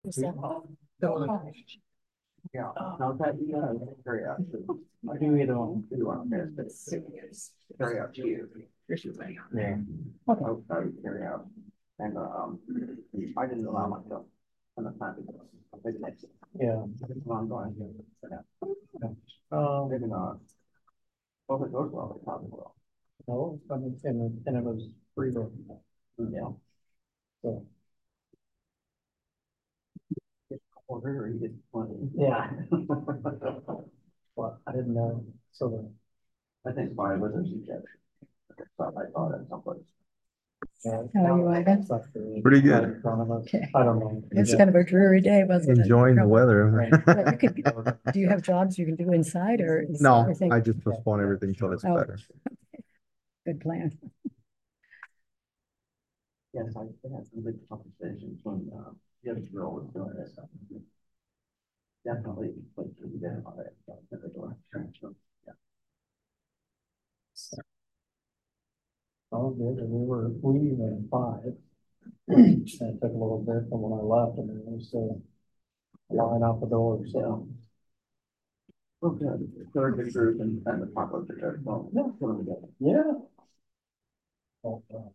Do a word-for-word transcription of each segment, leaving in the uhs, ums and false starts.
Yeah, no, that, you know, carry out. I do either one, either one, yes, but it's carry out to you. Yeah. Okay. I would carry out, and, um, I didn't allow myself enough time to go. Yeah. I'm going to. Um, maybe not. Well, if it goes well, it probably will. No, I mean, and, and it was free. Yeah. So. Order or you get twenty. Yeah. Well, I didn't know. So the, I think my was a suggestion. So I thought at some place. Yeah, how are you, Ivan? Pretty good. Okay. I don't know. It's kind of a dreary day, wasn't it? Enjoying the weather. Well, you could, do you have jobs you can do inside or? Is No, everything- I just postpone everything till it's Oh. better. Good plan. Yes, I had some good conversations when uh, the other girl was doing this. Definitely, like, we did about it. Yeah. Oh, good. We were, we were five. And it took a little bit from when I left, and then we still line out the door, so. Okay, third the group and, and the pop up the church. Well, yeah, put them together. Yeah. Oh, uh,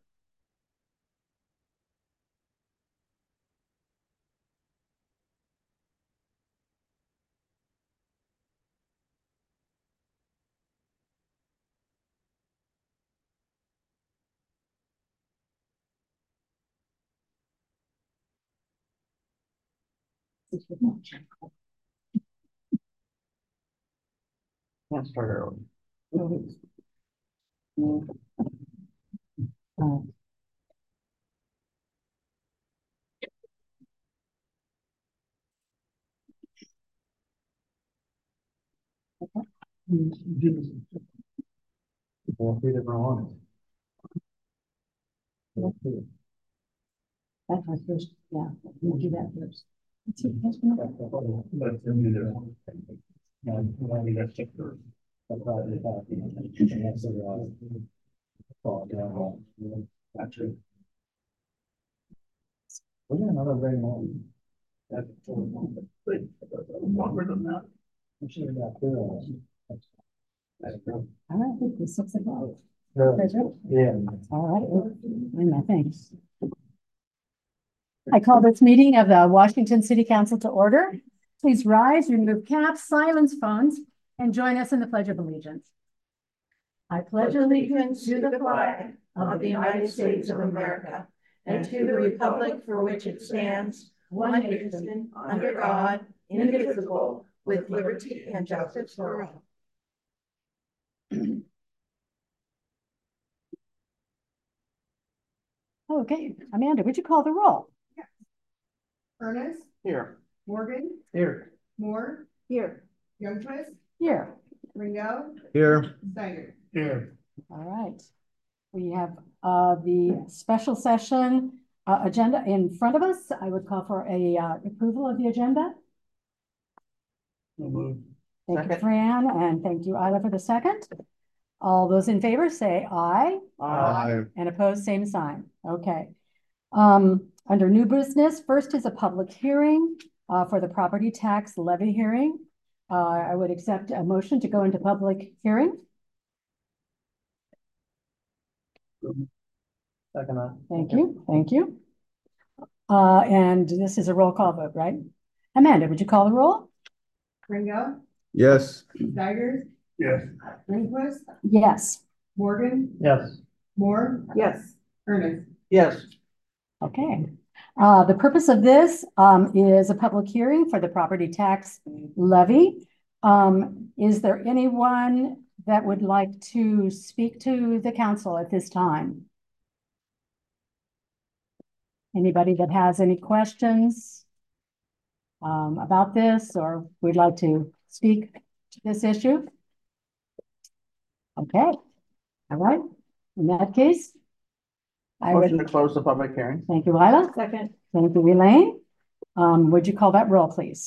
Can't start early. Oh. Won't be the wrong. That's my first, yeah, we'll do that first. Let's see, that's one. We got another very long. That's longer than that. I'm sure that. All right, I think it's six o'clock. No. Yeah. All right, wait a minute, thanks. I call this meeting of the Washington City Council to order. Please rise, remove caps, silence phones, and join us in the Pledge of Allegiance. I pledge allegiance to the flag of the United States of America and to the republic for which it stands, one nation, under God, indivisible, with liberty and justice for all. Okay, Amanda, would you call the roll? Yes. Ernest? Here. Morgan? Here. Moore? Here. Youngquist? Here. Ringo? Here. Steiger? Here. All right. We have uh, the special session uh, agenda in front of us. I would call for a uh, approval of the agenda. We'll Thank Second. you, Fran, and thank you, Isla, for the second. All those in favor say aye. Aye. And opposed, same sign. Okay. Um, under new business, first is a public hearing uh, for the property tax levy hearing. Uh, I would accept a motion to go into public hearing. Second. Thank you. Thank you. Uh, and this is a roll call vote, right? Amanda, would you call the roll? Ringo? Yes. Steiger? Yes. Youngquist? Yes. Morgan? Yes. Moore? Yes. Ernest? Yes. Okay. Uh, the purpose of this um, is a public hearing for the property tax levy. Um, is there anyone that would like to speak to the council at this time? Anybody that has any questions um, about this or would like to speak to this issue? Okay. All right. In that case, I would Motion to close the public hearing. thank you, Lila. Second. Thank you, Elaine. Um, would you call that roll, please?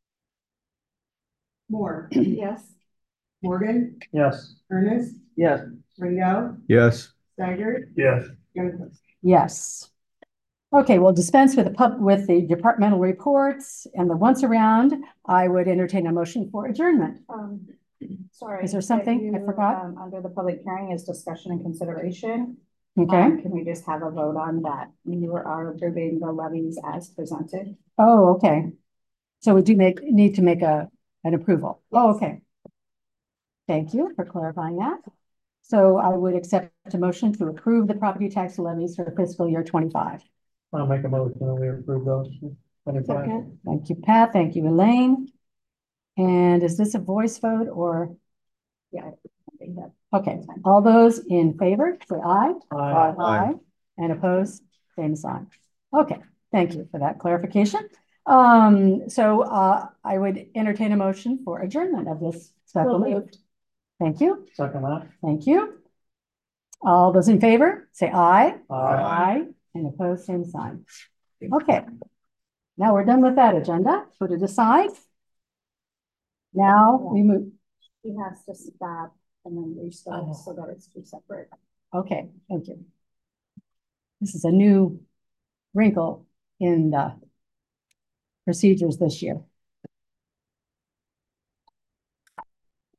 Moore? Yes. Morgan? Yes. Ernest? Yes. Ringo? Yes. Steiger? Yes. Youngquist? Yes. Okay, we'll dispense with the pub, with the departmental reports and the once around. I would entertain a motion for adjournment. Um, sorry. Is there something I you, forgot? Um, under the public hearing is discussion and consideration. Okay. Um, Can we just have a vote on that? You are approving the levies as presented. Oh, okay. So we do make, need to make a, an approval. Oh, okay. Thank you for clarifying that. So I would accept a motion to approve the property tax levies for fiscal year twenty-five. I'll make a motion that we approve those. Second. Thank you, Pat. Thank you, Elaine. And is this a voice vote or? Yeah. I think that- Okay, all those in favor, say aye. Aye. Aye. And opposed, same sign. Okay, thank you for that clarification. Um, so uh, I would entertain a motion for adjournment of this special meeting. Thank you, Second that. thank you. All those in favor, say aye. Aye. Aye, and opposed, same sign. Okay, now we're done with that agenda. Put it aside. Now we move. He has to stop and then restart so that it's two separate. Okay, thank you. This is a new wrinkle in the procedures this year.